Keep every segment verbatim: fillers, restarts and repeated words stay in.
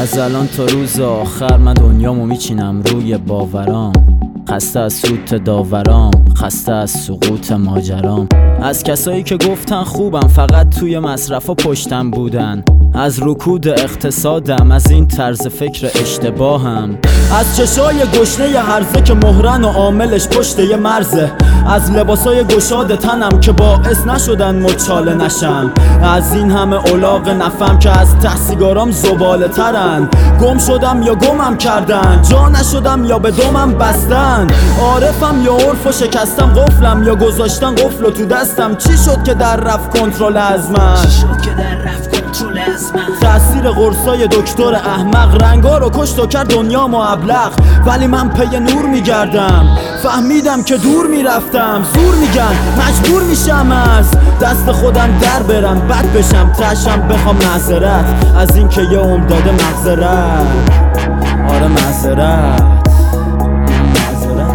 از الان تا روز آخر من دنیامو میچینم روی باورام، خسته از سوت داورام، خسته از سقوط ماجرام. از کسایی که گفتن خوبم فقط توی مصرف و پشتم بودن، از رکود اقتصادم، از این طرز فکر اشتباهم، از چشای گشنه هرزه که مهرن و عاملش پشت یه مرزه، از لباسای گشاد تنم که باعث نشدن مچاله نشم، از این همه اولاغ نفهم که از ته سیگارام زباله ترن. گم شدم یا گمم کردن، جا نشدم یا به دومم بستن، عارفم یا عرفو شکستم، قفلم یا گذاشتن قفلو تو دستم. چی شد که در رفت کنترل از من؟ چی شد که در رفت کنترل از من؟ تأثیر قرصای دکتر احمق رنگا رو کشت و کرد دنیامو ابلق، ولی من پی نور میگردم. فهمیدم که دور میرفتم، زور میگن مجبور میشم از دست خودم در برم، بد بشم تشم بخوام معذرت از این که یه عمر داده معذرت. آره معذرت معذرت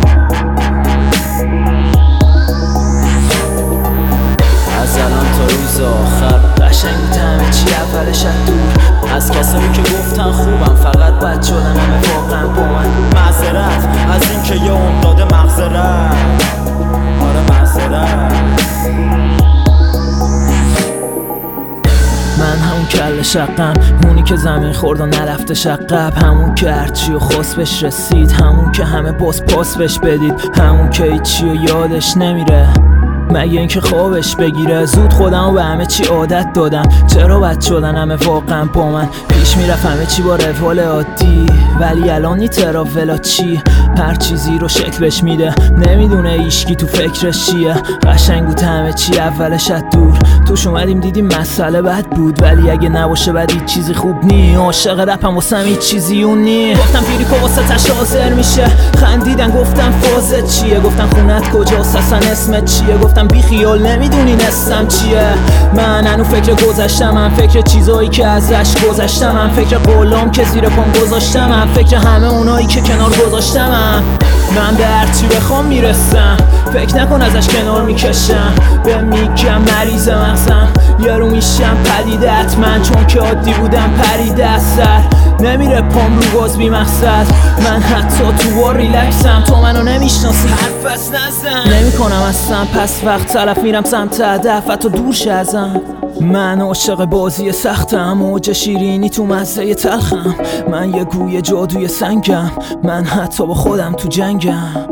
از الان تا روز آخر قشنگ بودم چی اولش از دور، از کسایی که گفتن خوبم فقط بد شدن همه واقعا با من. معذرت از این که یه عمر داده معذرت. آره معذرت. من همون کل شقم، اونی که زمین خورد و نرفته شقب، همون که هرچی و خواست بهش رسید، همون که همه باز پاس بهش بدید، همون که هیچی و یادش نمیره مگه اینکه خوابش بگیره. زود خودمو به همه چی عادت دادم، چرا بد شدن همه واقعا با من. پیش میرفت همه چی با روال عادی، ولی الان نی تراولا چی، هر چیزی رو شکل بهش میده، نمیدونه ایشکی تو فکرش چیه. قشنگ بود همه چی اولش از دور، توش اومدیم دیدیم مسئله بد بود، ولی اگه نباشه بعد هیچ چیزی خوب نی. عاشق رپم واسم هیچ چیزی اون نی. گفتم پیریکو واسه تش حاضر میشه، خندیدن گفتم فازت چیه، گفتم خونت کجاست اصلا اسمت چیه، گفتم بی خیال نمیدونی نستم چیه. من هنو فکر گذشتم، من فکر چیزایی که ازش گذشتم، من فکر قولام که زیر پام گذاشتم، من فکر همه اونایی که کنار گذاشتم. من به هرچی بخوام میرسم، فکر نکن ازش کنار میکشم، به میگم مریض مغزم، یه رو میشم پدیده حتما، چون که عادی بودم پریده از سر، نمیره پام رو باز بی مقصد. من حتی تو بار ریلکسم، تو منو نمیشناسی حرف از نزن نمی کنم اصلا، پس وقت طرف میرم سمت هدف حتی دور شه ازم. من عاشق بازی سختم، موج شیرینی تو مزه تلخم، من یه گوی جادوی سنگم، من حتی با خودم تو جنگم.